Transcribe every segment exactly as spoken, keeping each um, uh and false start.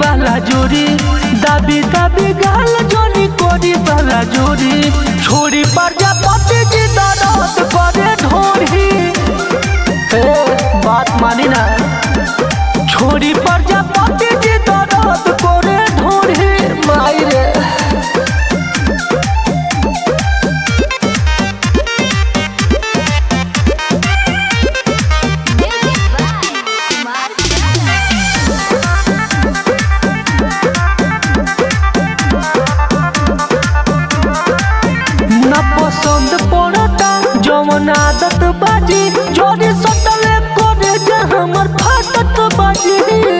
वाला जोड़ी दाबी दाबी गाल जोनी कोरी वाला जोड़ी छोड़ी प्रजापति जी दर्द करे ढोरी। बात मानी ना छोड़ी प्रजापति जी दर्द करे ढोरी माई रे। पसंद पड़ता जवन आदत बाजी जोड़ी सटले करे जे हमर फाटत बाजी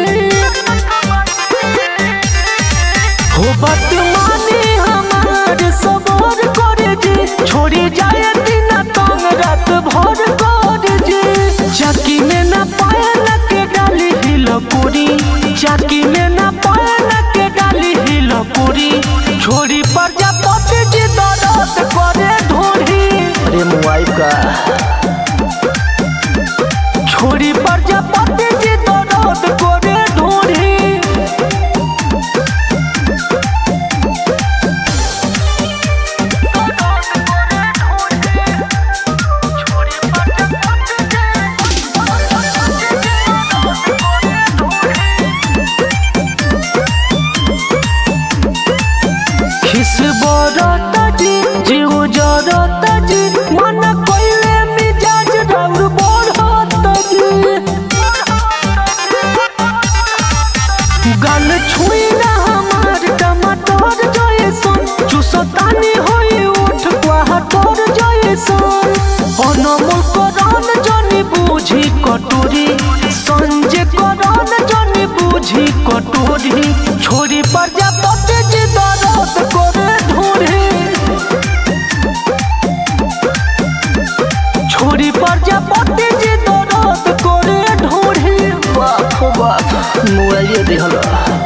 हो बात मानी हमार सबर करे जी छोड़ी जाए दिन तंग रात भर करे जी चाकी में ना पायल के डाली हिल पूरी चाकी में ना पायल के डाली हिल पूरी छोड़ी प्रजापति जी दर्द करे अरे मुआइब का छोड़ी प्रजापति जी दर्द करे ढोरी। खिस बरता जी जीव जरता जी मन कोइले मिजाज रौर बढ़ता जी गाल छुई ना हमार टमाटर जैसन चुसतानी होई उठ क्वाहटर जैसन अनमोल करन जनी बूझी कटोरी संजय करन जनी बूझी कटोरी छोड़ी प्रजापति जी दर्द करे ढोरी छोड़ी प्रजापति जी दर्द करे ढोरी। बाप बाप मोबाइल दिहला।